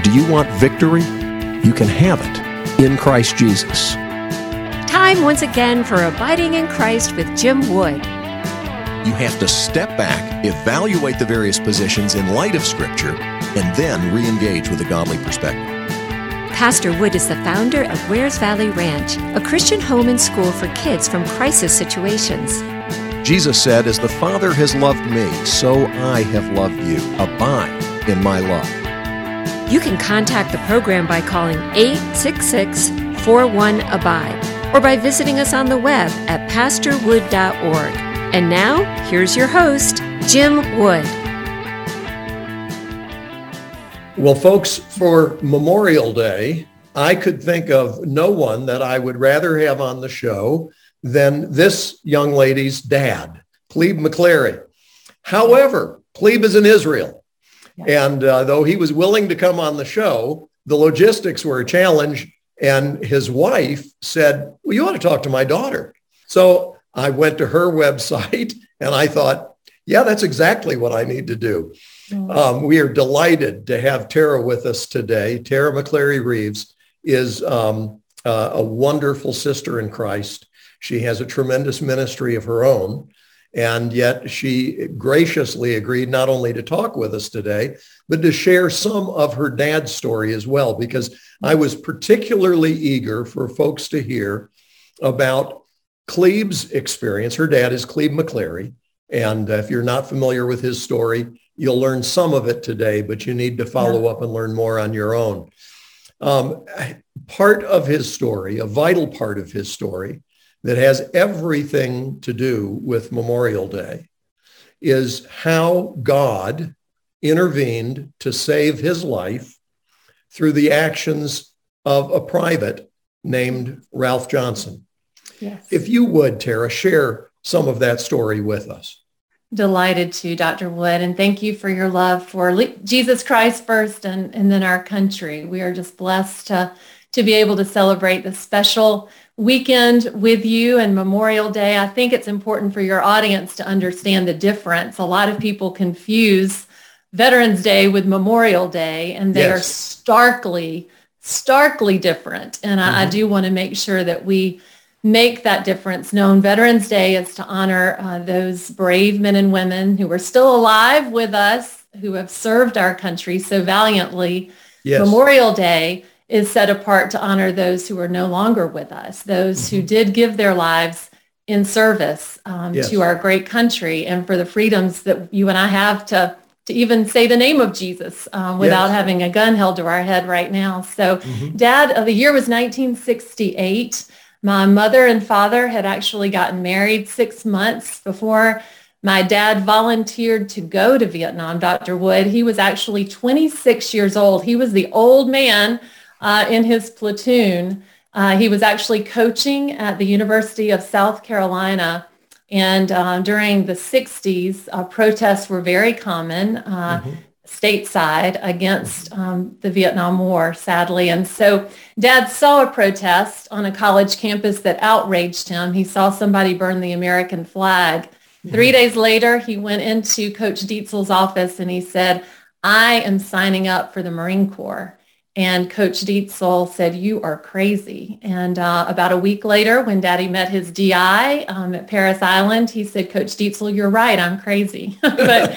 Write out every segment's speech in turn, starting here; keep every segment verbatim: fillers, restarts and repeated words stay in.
Do you want victory? You can have it in Christ Jesus. Time once again for Abiding in Christ with Jim Wood. You have to step back, evaluate the various positions in light of Scripture, and then re-engage with a godly perspective. Pastor Wood is the founder of Wares Valley Ranch, a Christian home and school for kids from crisis situations. Jesus said, "As the Father has loved me, so I have loved you. Abide in my love." You can contact the program by calling eight six six, four one, A B I D E or by visiting us on the web at pastor wood dot org. And now, here's your host, Jim Wood. Well, folks, for Memorial Day, I could think of no one that I would rather have on the show than this young lady's dad, Plebe McClary. However, Plebe is in Israel. And uh, though he was willing to come on the show, the logistics were a challenge. And his wife said, "Well, you ought to talk to my daughter." So I went to her website and I thought, yeah, that's exactly what I need to do. Mm-hmm. Um, we are delighted to have Tara with us today. Tara McClary Reeves is um, uh, a wonderful sister in Christ. She has a tremendous ministry of her own. And yet she graciously agreed not only to talk with us today, but to share some of her dad's story as well, because I was particularly eager for folks to hear about Clebe's experience. Her dad is Clebe McClary. And if you're not familiar with his story, you'll learn some of it today, but you need to follow yeah. up and learn more on your own. Um, part of his story, a vital part of his story that has everything to do with Memorial Day, is how God intervened to save his life through the actions of a private named Ralph Johnson. Yes. If you would, Tara, share some of that story with us. Delighted to, Doctor Wood, and thank you for your love for Le- Jesus Christ first and, and then our country. We are just blessed to, to be able to celebrate this special weekend with you and Memorial Day. I think it's important for your audience to understand the difference. A lot of people confuse Veterans Day with Memorial Day, and they yes. are starkly, starkly different. And mm-hmm. I, I do want to make sure that we make that difference known. Veterans Day is to honor uh, those brave men and women who are still alive with us, who have served our country so valiantly. Yes. Memorial Day is set apart to honor those who are no longer with us, those mm-hmm. who did give their lives in service um, yes. to our great country and for the freedoms that you and I have to, to even say the name of Jesus um, without yes. having a gun held to our head right now. So mm-hmm. Dad, uh, the year was nineteen sixty-eight. My mother and father had actually gotten married six months before my dad volunteered to go to Vietnam, Doctor Wood. He was actually twenty-six years old. He was the old man uh, in his platoon. Uh, he was actually coaching at the University of South Carolina. And uh, during the sixties, uh, protests were very common uh, mm-hmm. stateside against um, the Vietnam War, sadly. And so Dad saw a protest on a college campus that outraged him. He saw somebody burn the American flag. Mm-hmm. Three days later, he went into Coach Dietzel's office and he said, "I am signing up for the Marine Corps." And Coach Dietzel said, "You are crazy." And uh, about a week later, when Daddy met his D I um, at Parris Island, he said, "Coach Dietzel, you're right, I'm crazy." But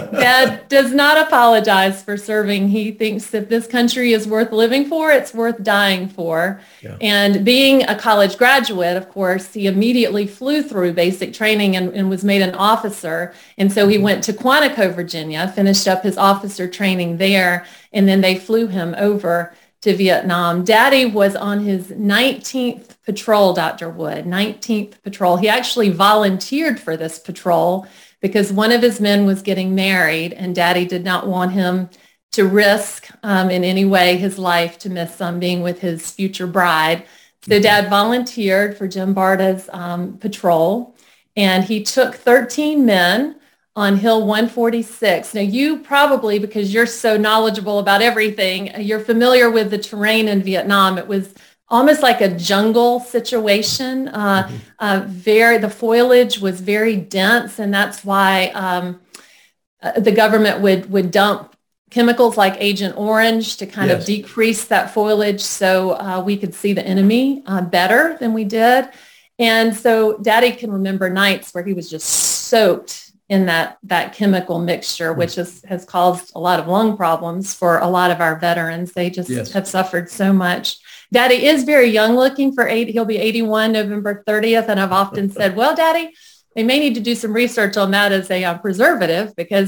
Dad does not apologize for serving. He thinks if this country is worth living for, it's worth dying for. Yeah. And being a college graduate, of course, he immediately flew through basic training and, and was made an officer. And so he went to Quantico, Virginia, finished up his officer training there, and then they flew him over to Vietnam. Daddy was on his nineteenth patrol, Doctor Wood, nineteenth patrol. He actually volunteered for this patrol because one of his men was getting married, and Daddy did not want him to risk um, in any way his life to miss um, being with his future bride. So Dad volunteered for Jim Barta's um, patrol, and he took thirteen men on Hill one forty-six. Now, you probably, because you're so knowledgeable about everything, you're familiar with the terrain in Vietnam. It was almost like a jungle situation. Uh, mm-hmm. uh, very, the foliage was very dense, and that's why um, uh, the government would would dump chemicals like Agent Orange to kind Yes. of decrease that foliage so uh, we could see the enemy uh, better than we did. And so Daddy can remember nights where he was just soaked in that that chemical mixture, which is, has caused a lot of lung problems for a lot of our veterans. They just Yes. have suffered so much. Daddy is very young looking for eight. He'll be eighty-one November thirtieth. And I've often said, well, Daddy, they may need to do some research on that as a uh, preservative because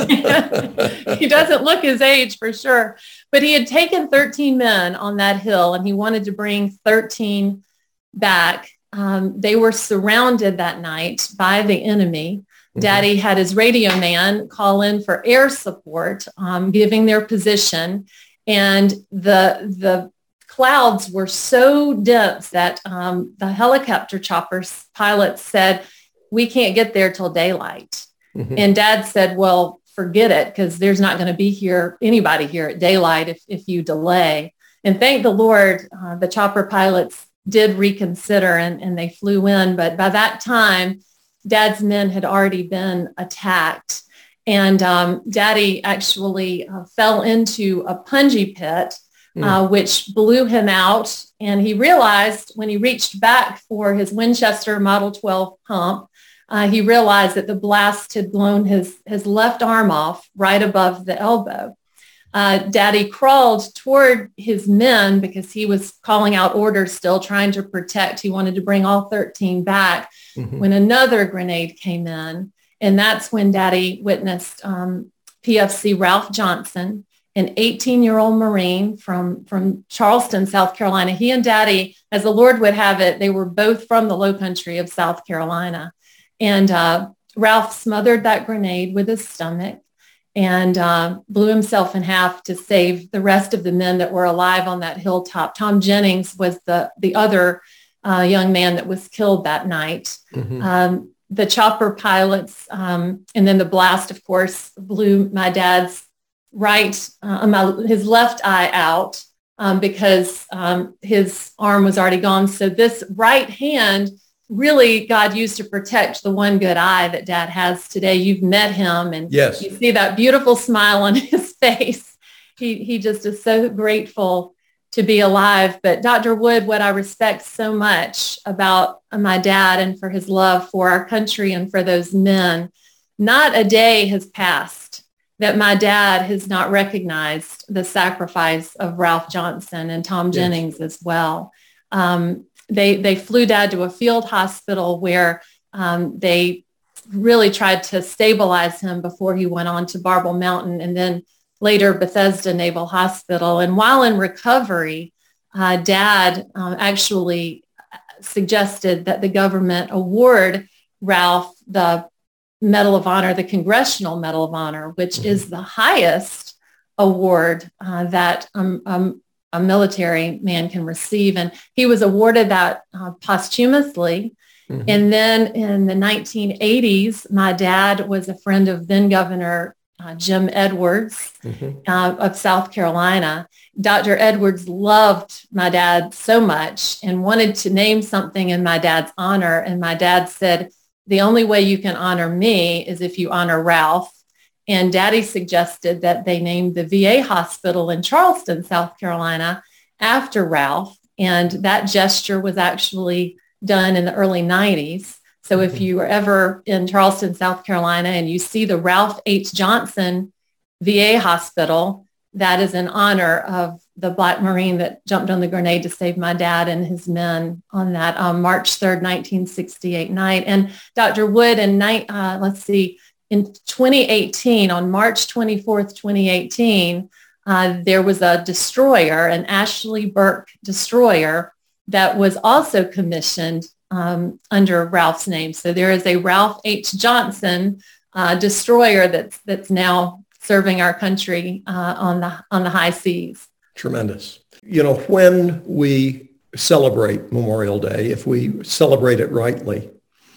he doesn't look his age for sure. But he had taken thirteen men on that hill and he wanted to bring thirteen back. Um, they were surrounded that night by the enemy. Mm-hmm. Daddy had his radio man call in for air support, um, giving their position. And the, the clouds were so dense that um, the helicopter choppers pilots said, we can't get there till daylight. Mm-hmm. And Dad said, well, forget it, because there's not going to be here, anybody here at daylight if, if you delay. And thank the Lord, uh, the chopper pilots did reconsider and, and they flew in. But by that time, Dad's men had already been attacked. And um, Daddy actually uh, fell into a punji pit, mm. uh, which blew him out. And he realized when he reached back for his Winchester Model twelve pump, Uh, he realized that the blast had blown his, his left arm off right above the elbow. Uh, Daddy crawled toward his men because he was calling out orders still, trying to protect. He wanted to bring all thirteen back mm-hmm. when another grenade came in. And that's when Daddy witnessed um, P F C Ralph Johnson, an eighteen-year-old Marine from, from Charleston, South Carolina. He and Daddy, as the Lord would have it, they were both from the low country of South Carolina. And uh, Ralph smothered that grenade with his stomach and uh, blew himself in half to save the rest of the men that were alive on that hilltop. Tom Jennings was the, the other uh, young man that was killed that night. Mm-hmm. Um, the chopper pilots, um, and then the blast, of course, blew my dad's right, uh, my, his left eye out um, because um, his arm was already gone. So this right hand really God used to protect the one good eye that Dad has today. You've met him and yes. you see that beautiful smile on his face. He he just is so grateful to be alive. But Doctor Wood, what I respect so much about my dad and for his love for our country and for those men, not a day has passed that my dad has not recognized the sacrifice of Ralph Johnson and Tom Jennings yes. as well. Um, They they flew Dad to a field hospital where um, they really tried to stabilize him before he went on to Barble Mountain and then later Bethesda Naval Hospital. And while in recovery, uh, Dad um, actually suggested that the government award Ralph the Medal of Honor, the Congressional Medal of Honor, which mm-hmm. is the highest award uh, that um, um, a military man can receive. And he was awarded that uh, posthumously. Mm-hmm. And then in the nineteen eighties, my dad was a friend of then Governor uh, Jim Edwards mm-hmm. uh, of South Carolina. Doctor Edwards loved my dad so much and wanted to name something in my dad's honor. And my dad said, the only way you can honor me is if you honor Ralph. And Daddy suggested that they named the V A hospital in Charleston, South Carolina, after Ralph. And that gesture was actually done in the early nineties. So if you are ever in Charleston, South Carolina, and you see the Ralph H. Johnson V A hospital, that is in honor of the Black Marine that jumped on the grenade to save my dad and his men on that um, March third, nineteen sixty-eight night. And Doctor Wood, in night, uh, let's see, in twenty eighteen, on March twenty-fourth, twenty eighteen, uh, there was a destroyer, an Ashley Burke destroyer, that was also commissioned um, under Ralph's name. So there is a Ralph H. Johnson uh, destroyer that's that's now serving our country uh, on the on the high seas. Tremendous. You know, when we celebrate Memorial Day, if we celebrate it rightly,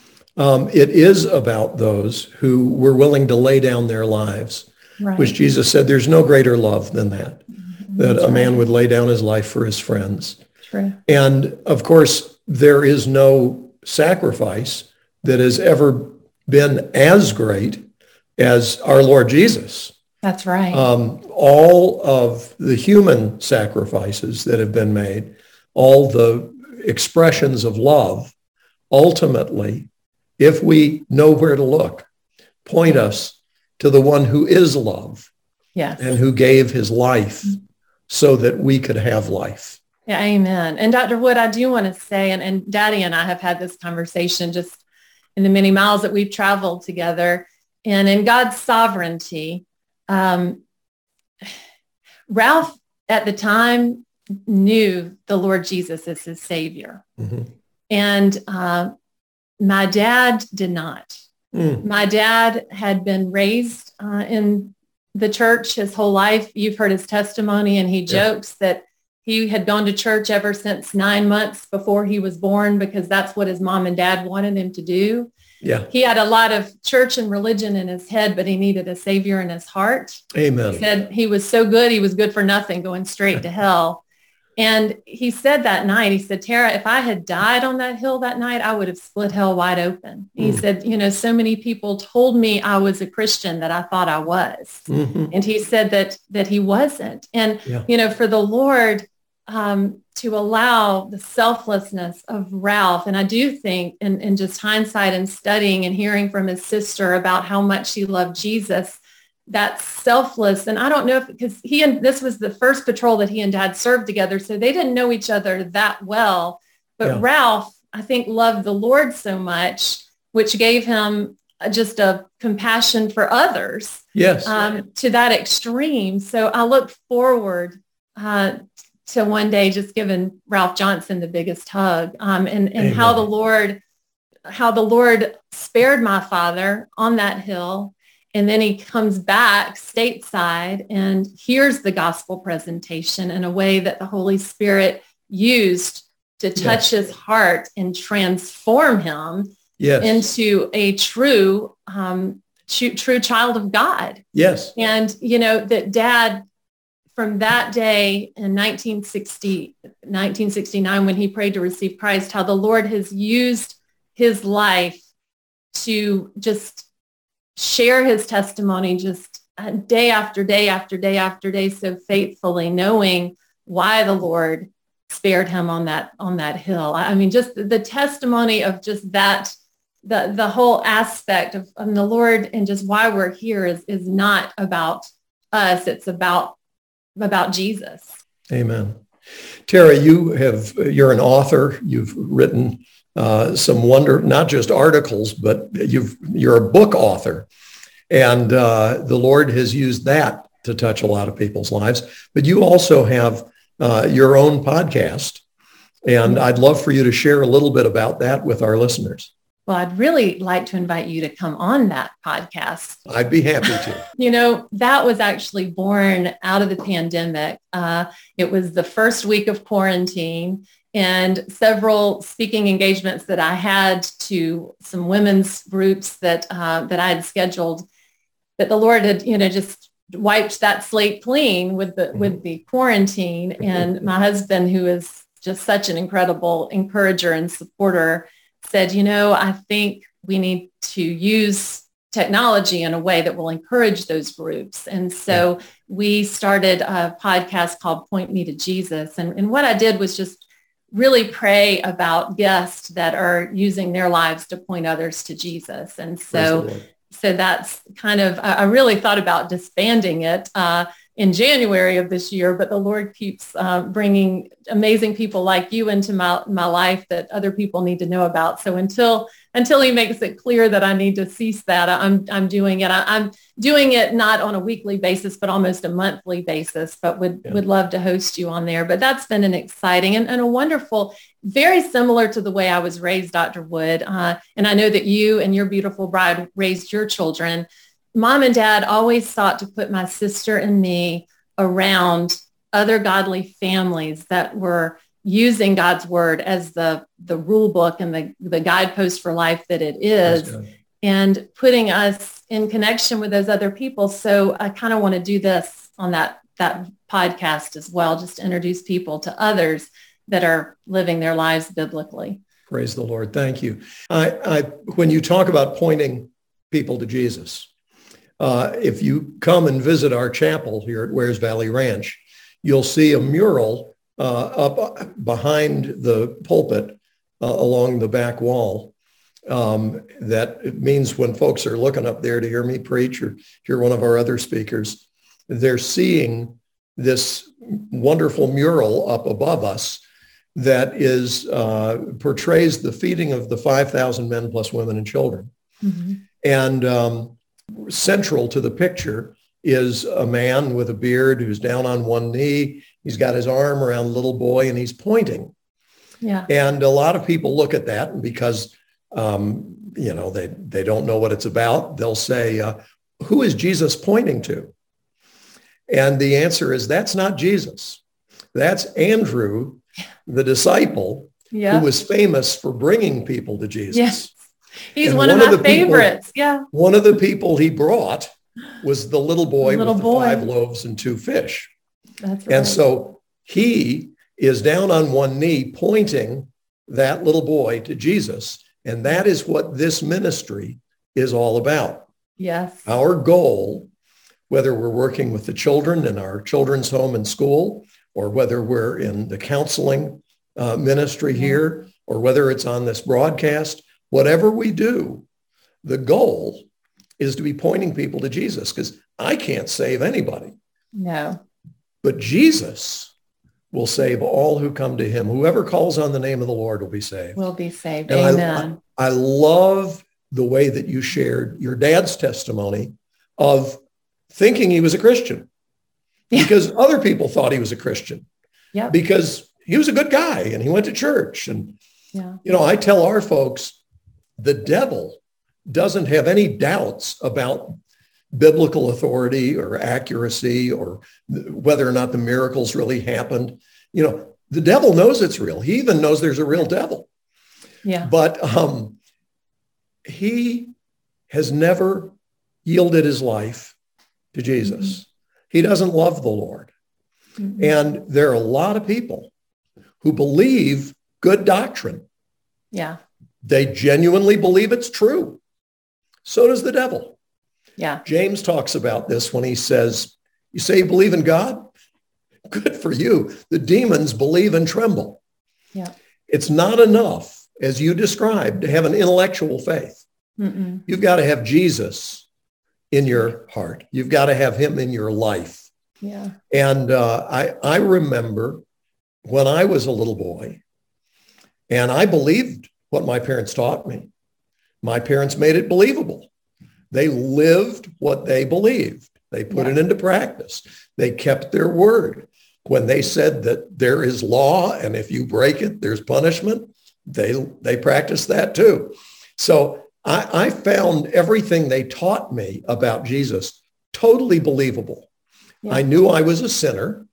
um, it is about those who were willing to lay down their lives, right. which Jesus said, there's no greater love than that, mm-hmm. that That's a man right. would lay down his life for his friends. True. And of course, there is no sacrifice that has ever been as great as our Lord Jesus. That's right. Um, all of the human sacrifices that have been made, all the expressions of love, ultimately, if we know where to look, point us to the one who is love. Yes. And who gave his life so that we could have life. Yeah, amen. And Doctor Wood, I do want to say, and, and Daddy and I have had this conversation just in the many miles that we've traveled together, and in God's sovereignty, um, Ralph at the time knew the Lord Jesus as his Savior. Mm-hmm. And uh, my dad did not. Mm. My dad had been raised uh, in the church his whole life. You've heard his testimony, and he jokes yeah. that he had gone to church ever since nine months before he was born because that's what his mom and dad wanted him to do. Yeah. He had a lot of church and religion in his head, but he needed a Savior in his heart. Amen. He said he was so good, he was good for nothing, going straight to hell. And he said that night, he said, Tara, if I had died on that hill that night, I would have split hell wide open. Mm. He said, you know, so many people told me I was a Christian that I thought I was. Mm-hmm. And he said that that he wasn't. And, yeah. you know, for the Lord um, to allow the selflessness of Ralph, and I do think in, in just hindsight and studying and hearing from his sister about how much he loved Jesus, that's selfless. And I don't know if, because he and this was the first patrol that he and Dad served together. So they didn't know each other that well. But yeah. Ralph, I think, loved the Lord so much, which gave him just a compassion for others. Yes. Um, to that extreme. So I look forward uh, to one day just giving Ralph Johnson the biggest hug um, and, and how the Lord, how the Lord spared my father on that hill. And then he comes back stateside and hears the gospel presentation in a way that the Holy Spirit used to touch yes. his heart and transform him yes. into a true, um, true, true child of God. Yes. And, you know, that Dad, from that day in nineteen sixty, nineteen sixty-nine, when he prayed to receive Christ, how the Lord has used his life to just share his testimony just day after day after day after day so faithfully, knowing why the Lord spared him on that on that hill. I mean, just the testimony of just that, the the whole aspect of, of the Lord and just why we're here is is not about us. It's about about Jesus. Amen. Tara, you have you're an author. You've written Uh, some wonder, not just articles, but you've, you're a book author. And uh, the Lord has used that to touch a lot of people's lives. But you also have uh, your own podcast. And I'd love for you to share a little bit about that with our listeners. Well, I'd really like to invite you to come on that podcast. I'd be happy to. You know, that was actually born out of the pandemic. Uh, it was the first week of quarantine. And several speaking engagements that I had to some women's groups that uh, that I had scheduled, that the Lord had, you know, just wiped that slate clean with the with the quarantine. And my husband, who is just such an incredible encourager and supporter, said, you know, I think we need to use technology in a way that will encourage those groups. And so we started a podcast called Point Me to Jesus. And, and what I did was just really pray about guests that are using their lives to point others to Jesus. And so, so that's kind of, I really thought about disbanding it uh, in January of this year, but the Lord keeps uh, bringing amazing people like you into my, my life that other people need to know about. So until until he makes it clear that I need to cease that, I'm I'm doing it. I, I'm doing it not on a weekly basis, but almost a monthly basis, but would, yeah. would love to host you on there. But that's been an exciting and, and a wonderful, very similar to the way I was raised, Doctor Wood. Uh, and I know that you and your beautiful bride raised your children. Mom and Dad always sought to put my sister and me around other godly families that were using God's word as the, the rule book and the, the guidepost for life that it is, and putting us in connection with those other people. So I kind of want to do this on that, that podcast as well, just to introduce people to others that are living their lives biblically. Praise the Lord. Thank you. I, I, when you talk about pointing people to Jesus, Uh, if you come and visit our chapel here at Wares Valley Ranch, you'll see a mural uh, up behind the pulpit uh, along the back wall. Um, that it means when folks are looking up there to hear me preach or hear one of our other speakers, they're seeing this wonderful mural up above us that is uh, portrays the feeding of the five thousand men plus women and children. Mm-hmm. And um, central to the picture is a man with a beard who's down on one knee. He's got his arm around a little boy and he's pointing. Yeah. And a lot of people look at that, and because um, you know they they don't know what it's about, they'll say, uh, "Who is Jesus pointing to?" And the answer is, that's not Jesus. That's Andrew, the disciple, yeah. who was famous for bringing people to Jesus. Yes. He's and one, one of my of favorites. People, yeah. One of the people he brought was the little boy little with boy. the five loaves and two fish. That's right. And so he is down on one knee pointing that little boy to Jesus. And that is what this ministry is all about. Yes. Our goal, whether we're working with the children in our children's home and school, or whether we're in the counseling uh, ministry here, or whether it's on this broadcast, whatever we do, the goal is to be pointing people to Jesus, because I can't save anybody. No. But Jesus will save all who come to him. Whoever calls on the name of the Lord will be saved. Will be saved. And Amen. I, I love the way that you shared your dad's testimony of thinking he was a Christian, yeah. because other people thought he was a Christian, yeah. because he was a good guy and he went to church. And, yeah. you know, I tell our folks, the devil doesn't have any doubts about biblical authority or accuracy or whether or not the miracles really happened. You know, the devil knows it's real. He even knows there's a real devil. Yeah. But um, he has never yielded his life to Jesus. Mm-hmm. He doesn't love the Lord. Mm-hmm. And there are a lot of people who believe good doctrine. Yeah. They genuinely believe it's true. So does the devil. Yeah. James talks about this when he says, you say you believe in God? Good for you. The demons believe and tremble. Yeah. It's not enough, as you described, to have an intellectual faith. Mm-mm. You've got to have Jesus in your heart. You've got to have him in your life. Yeah. And uh, I, I remember when I was a little boy, and I believed what my parents taught me. My parents made it believable. They lived what they believed. They put yeah. it into practice. They kept their word. When they said that there is law, and if you break it, there's punishment, they, they practiced that too. So I, I found everything they taught me about Jesus totally believable. Yeah. I knew I was a sinner.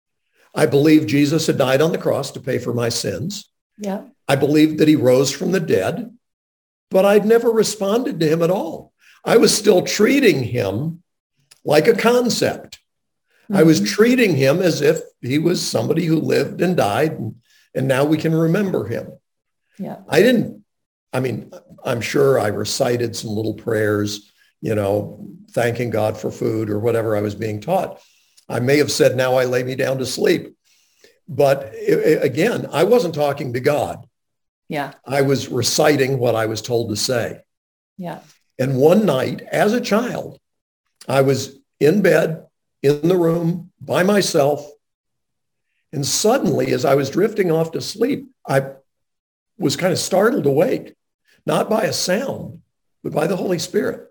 I believed Jesus had died on the cross to pay for my sins. Yeah. I believed that he rose from the dead, but I'd never responded to him at all. I was still treating him like a concept. Mm-hmm. I was treating him as if he was somebody who lived and died, and, and now we can remember him. Yeah. I didn't, I mean, I'm sure I recited some little prayers, you know, thanking God for food or whatever I was being taught. I may have said, now I lay me down to sleep. But it, again, I wasn't talking to God. Yeah. I was reciting what I was told to say. Yeah. And one night as a child, I was in bed, in the room by myself. And suddenly, as I was drifting off to sleep, I was kind of startled awake, not by a sound, but by the Holy Spirit.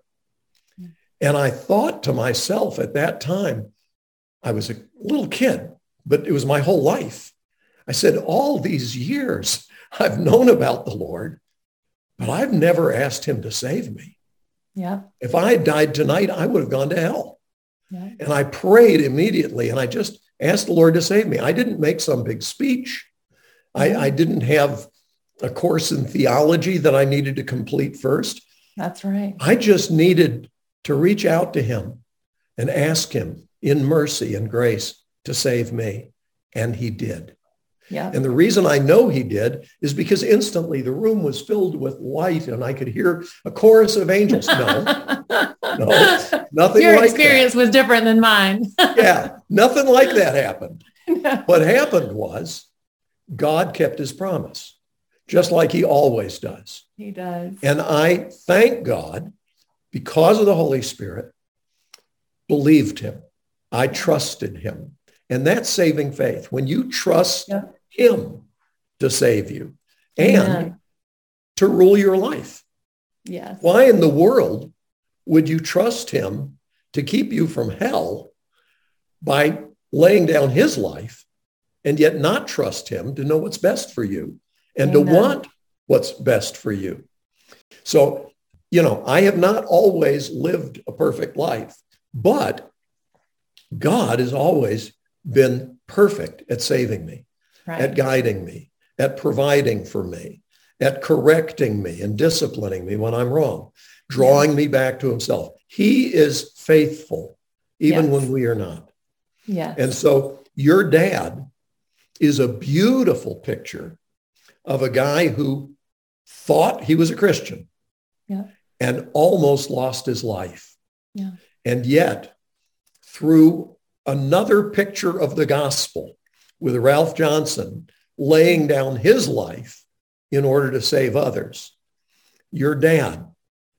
And I thought to myself at that time, I was a little kid, but it was my whole life. I said, all these years I've known about the Lord, but I've never asked him to save me. Yeah. If I had died tonight, I would have gone to hell. Yeah. And I prayed immediately, and I just asked the Lord to save me. I didn't make some big speech. I, I didn't have a course in theology that I needed to complete first. That's right. I just needed to reach out to him and ask him in mercy and grace to save me. And he did. Yeah. And the reason I know he did is because instantly the room was filled with light and I could hear a chorus of angels. No, no, nothing Your like experience that. was different than mine. Yeah, nothing like that happened. No. What happened was God kept his promise, just like he always does. He does. And I thank God because of the Holy Spirit, believed him. I trusted him. And that's saving faith. When you trust Yeah. him to save you and Amen. to rule your life. Yes. Why in the world would you trust him to keep you from hell by laying down his life and yet not trust him to know what's best for you and Amen. to want what's best for you? So, you know, I have not always lived a perfect life, but God has always been perfect at saving me, Right. at guiding me, at providing for me, at correcting me and disciplining me when I'm wrong, drawing me back to himself. He is faithful, even Yes. when we are not. Yes. And so your dad is a beautiful picture of a guy who thought he was a Christian Yeah. and almost lost his life. Yeah. And yet, through another picture of the gospel with Ralph Johnson laying down his life in order to save others, your dad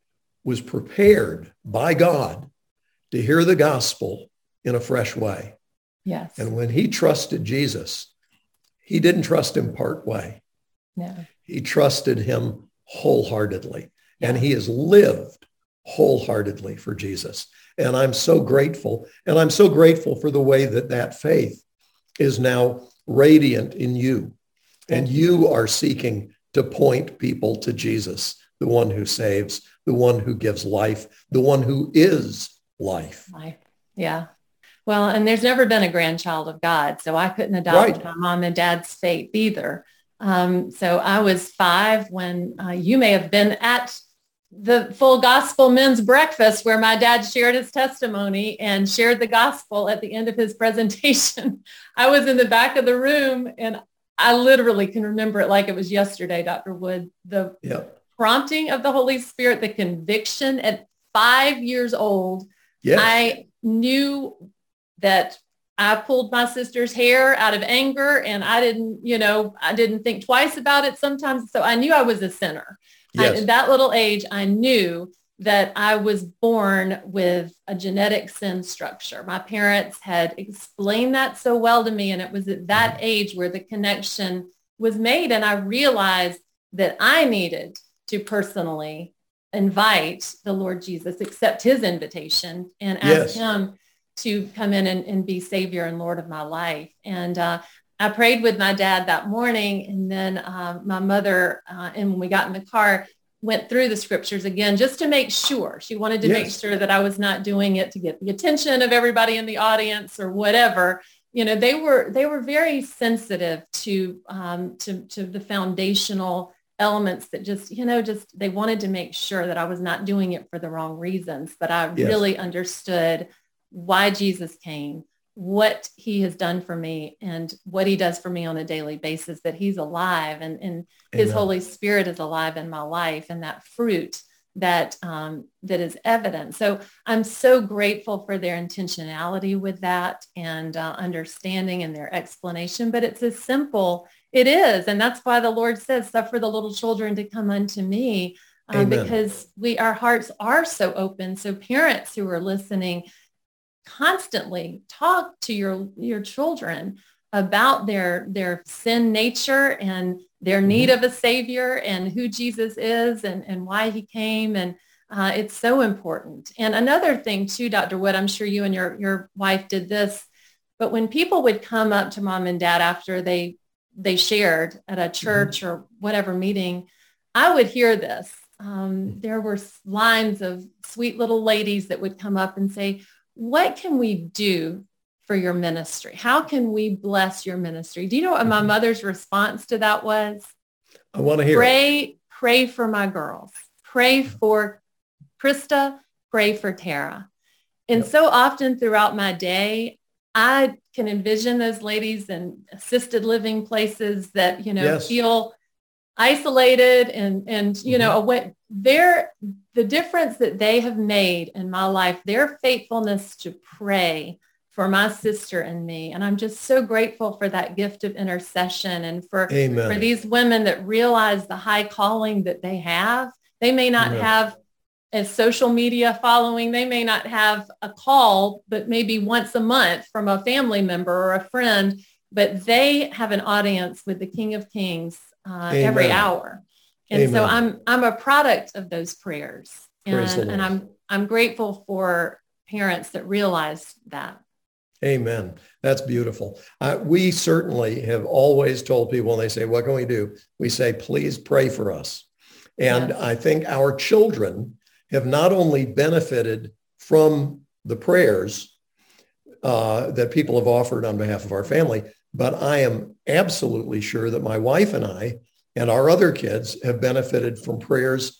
was prepared by God to hear the gospel in a fresh way. Yes. And when he trusted Jesus, he didn't trust him part way. No. He trusted him wholeheartedly. Yeah. And he has lived wholeheartedly for Jesus. And I'm so grateful. And I'm so grateful for the way that that faith is now radiant in you. And you are seeking to point people to Jesus, the one who saves, the one who gives life, the one who is life. Life. Yeah. Well, and there's never been a grandchild of God, so I couldn't adopt Right. my mom and dad's faith either. Um, so I was five when uh, you may have been at the Full Gospel Men's Breakfast where my dad shared his testimony and shared the gospel at the end of his presentation. I was in the back of the room and I literally can remember it like it was yesterday, Doctor Wood, the Yeah. prompting of the Holy Spirit, the conviction at five years old. Yes. I knew that I pulled my sister's hair out of anger and I didn't, you know, I didn't think twice about it sometimes. So I knew I was a sinner. Yes. I, at that little age, I knew that I was born with a genetic sin structure. My parents had explained that so well to me. And it was at that age where the connection was made. And I realized that I needed to personally invite the Lord Jesus, accept his invitation and ask Yes. him to come in and, and be Savior and Lord of my life. And uh, I prayed with my dad that morning. And then uh, my mother, uh, and when we got in the car, went through the scriptures again, just to make sure. She wanted to Yes. make sure that I was not doing it to get the attention of everybody in the audience or whatever. You know, they were, they were very sensitive to, um, to, to the foundational elements that just, you know, just, they wanted to make sure that I was not doing it for the wrong reasons, but I Yes. really understood why Jesus came, what he has done for me and what he does for me on a daily basis, that he's alive and, and his Amen. Holy Spirit is alive in my life and that fruit that, um, that is evident. So I'm so grateful for their intentionality with that and uh, understanding and their explanation, but it's as simple. It is. And that's why the Lord says, suffer the little children to come unto me, um, Amen. because we, our hearts are so open. So parents who are listening, constantly talk to your, your children about their, their sin nature and their need Mm-hmm. of a savior and who Jesus is and, and why he came. And uh, it's so important. And another thing too, Doctor Wood, I'm sure you and your, your wife did this, but when people would come up to mom and dad after they, they shared at a church mm-hmm. or whatever meeting, I would hear this. Um, there were lines of sweet little ladies that would come up and say, what can we do for your ministry? How can we bless your ministry? Do you know what my mother's response to that was? I want to hear Pray, it. pray for my girls. Pray for Krista. Pray for Tara. And Yep. so often throughout my day, I can envision those ladies in assisted living places that, you know, Yes. feel isolated and, and, you know, away. They're, the difference that they have made in my life, their faithfulness to pray for my sister and me. And I'm just so grateful for that gift of intercession and for, Amen. for these women that realize the high calling that they have. They may not Amen. have a social media following. They may not have a call, but maybe once a month from a family member or a friend, but they have an audience with the King of Kings uh, every hour. And Amen. so I'm, I'm a product of those prayers. Praise the And, and Lord. I'm, I'm grateful for parents that realize that. Amen. That's beautiful. Uh, we certainly have always told people when they say, what can we do? We say, please pray for us. And Yes. I think our children have not only benefited from the prayers uh, that people have offered on behalf of our family, but I am absolutely sure that my wife and I and our other kids have benefited from prayers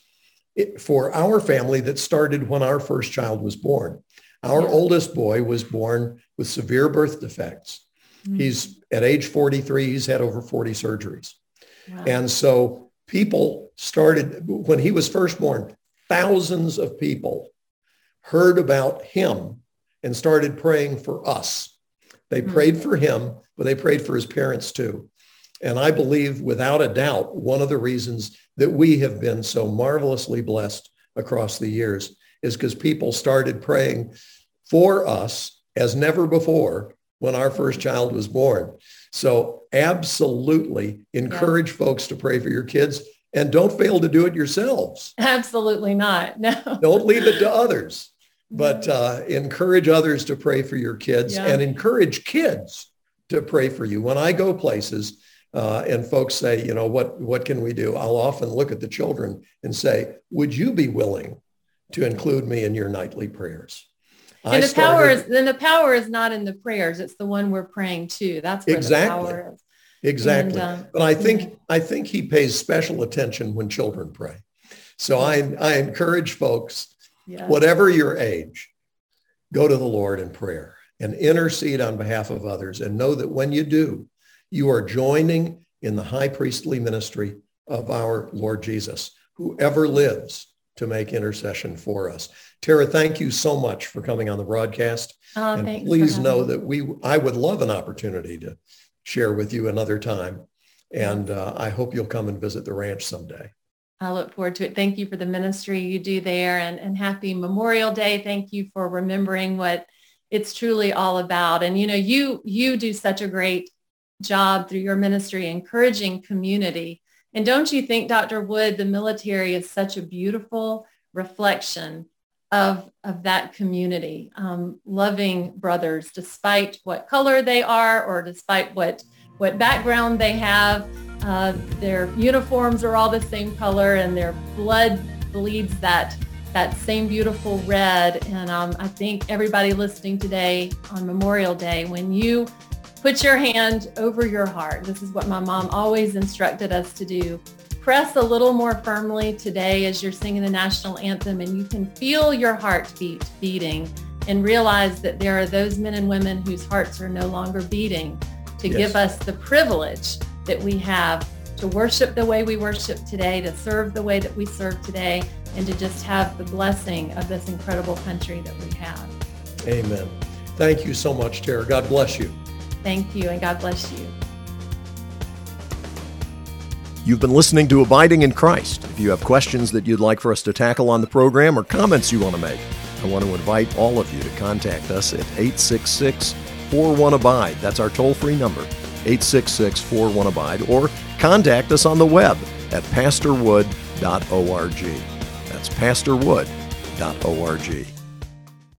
for our family that started when our first child was born. Our Yeah. oldest boy was born with severe birth defects. Mm. He's at age forty-three, he's had over forty surgeries. Wow. And so people started, when he was first born, thousands of people heard about him and started praying for us. They Mm. prayed for him, but they prayed for his parents too. And I believe without a doubt, one of the reasons that we have been so marvelously blessed across the years is because people started praying for us as never before when our first child was born. So absolutely encourage yeah. folks to pray for your kids, and don't fail to do it yourselves. Absolutely not. No. Don't leave it to others, but uh, encourage others to pray for your kids yeah. and encourage kids to pray for you. When I go places uh, and folks say, you know, what, what can we do? I'll often look at the children and say, would you be willing to include me in your nightly prayers? And I the started, power is then the power is not in the prayers. It's the one we're praying to. That's where exactly, the power is. Exactly. And, um, but I think yeah. I think he pays special attention when children pray. So I, I encourage folks, yeah. whatever your age, go to the Lord in prayer and intercede on behalf of others, and know that when you do, you are joining in the high priestly ministry of our Lord Jesus, who ever lives to make intercession for us. Tara, thank you so much for coming on the broadcast. Oh, and thanks please know that we, I would love an opportunity to share with you another time. And uh, I hope you'll come and visit the ranch someday. I look forward to it. Thank you for the ministry you do there, and, and happy Memorial Day. Thank you for remembering what it's truly all about. And, you know, you, you do such a great job through your ministry, encouraging community. And don't you think, Doctor Wood, the military is such a beautiful reflection of, of that community, um, loving brothers, despite what color they are or despite what, what background they have. Uh, their uniforms are all the same color, and their blood bleeds that, that same beautiful red. And um, I think everybody listening today on Memorial Day, when you put your hand over your heart, this is what my mom always instructed us to do. Press a little more firmly today as you're singing the national anthem, and you can feel your heartbeat beating and realize that there are those men and women whose hearts are no longer beating to yes. give us the privilege that we have to worship the way we worship today, to serve the way that we serve today, and to just have the blessing of this incredible country that we have. Amen. Thank you so much, Tara. God bless you. Thank you, and God bless you. You've been listening to Abiding in Christ. If you have questions that you'd like for us to tackle on the program or comments you want to make, I want to invite all of you to contact us at eight six six, four one, abide. That's our toll-free number, eight six six, four one, abide, or contact us on the web at pastor wood dot org. That's pastor wood dot org.